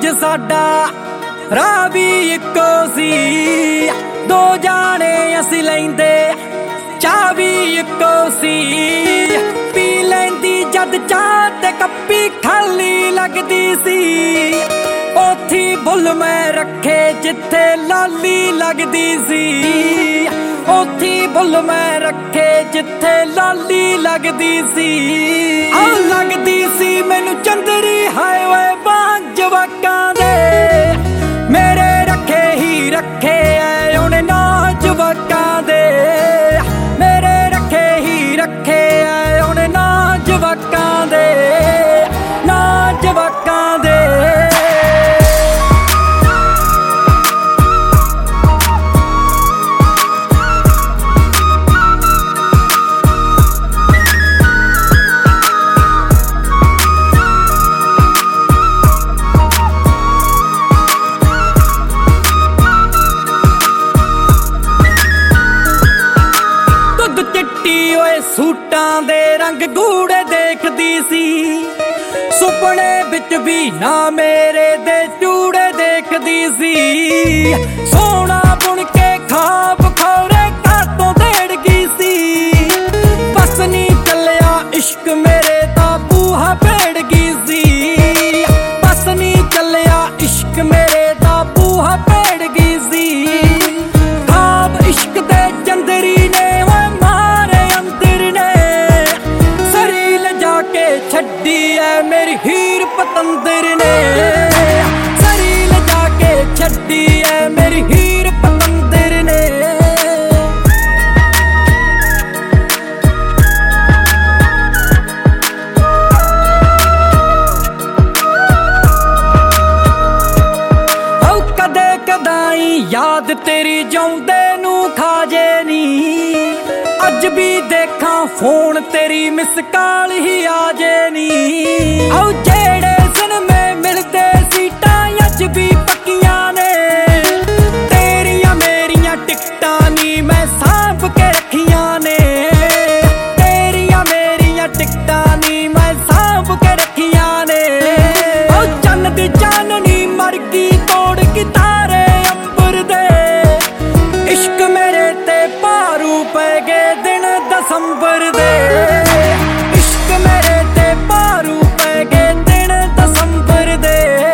साडा राह भी इक्को सी, दो जाने असीं लैंदे चाह भी इक्को सी। पी लैंदी जद चाह ते कप्पी खाली लगदी सी, ओथी बुल मैं रखे जिथे लाली लगदी सी। ओथी बुल मैं रखे जिथे लाली लगदी सी। आ लगदी सी मैनू चंदरी हाय वे बांझ जवाकां दे, मेरे रखे ही रखे ऐ उन्हें ना जवाकां दे। मेरे रखे ही रखे ऐ उन्हें ना जवाकां दे, ना जवाकां दे। सूटां दे रंग गूड़े देखदी सी, सुपने विच भी ना मेरे दे चूड़े देखदी सी। सोना बुन के खाब खौरे कातों देड़ गई सी, बस नी चलिया इश्क मेरे दा बूहा भेड़ गई सी। बस नी चलिया इश्क मेरे दा बूहा भेड़ गई सी। खाब इश्क दे चंदरी ने छड्डी है मेरी हीर पतंदर ने, सरील जाके छड्डी है मेरी हीर पतंदर ने। कदे कदाई याद तेरी जाउंदे नू खाजे नी, अज भी देखा फोन तेरी मिस कॉल ही आजे नी। आओ जेड़े दिन में मिलदे सीटां अज भी पक्कियां ने, तेरियां मेरियां टिकटां नी मैं सांभ के रखियां ने। तेरियां मेरियां टिकटां नी मैं सांभ के रखियां ने। आओ चन्न दी चाननी मर गई तोड़ के तारे अंबर दे, इश्क मेरे ते भारू पै गए दिन दसंबर दे। इश्क मेरे ते भारू पै गए दिन दसंबर दे।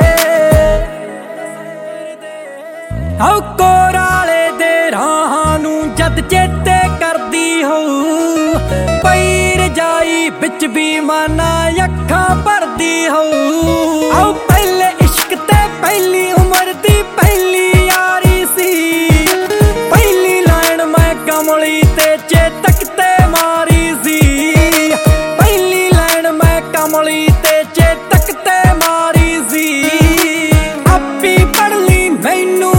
आओ कोराले दे राहां नू जद चेते करदी होऊं, पई रजाई बिच भी माना अखां भरदी होऊं। आओ पहले इश्क ते पहली उमर दी पहली यारी सी, पहली लाइन मैं कमली ते चेतक ते मारी सी। पहली लाइन मैं कमली ते चेतक ते मारी सी। आपी पढ़ ली मैनू